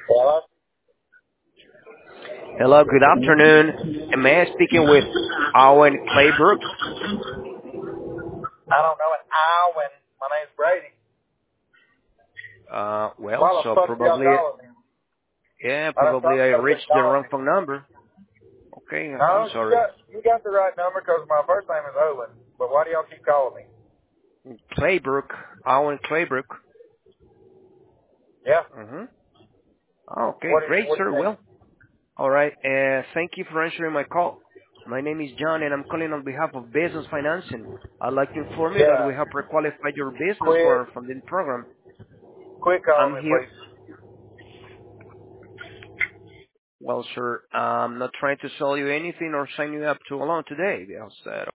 Hello? Hello, good afternoon. Am I speaking with Owen Claybrook? I don't know it. Alwyn. My name's Brady. Well, Why the so fuck are y'all probably, calling me? yeah, I done probably thought I y'all been reached the calling wrong me. phone number. Okay, I'm No, sorry. you got the right number 'cause my first name is Owen. But why do y'all keep calling me? Claybrook, Owen Claybrook. Yeah. Mm-hmm. Okay, What great, do you sir. need? Well, all right. Thank you for answering my call. My name is John, and I'm calling on behalf of Business Financing. I'd like to inform you that we Yeah. have pre-qualified your business for Quit. our funding program. Quit calling I'm me, here. please. Well, sir, I'm not trying to sell you anything or sign you up to a loan today. Yes,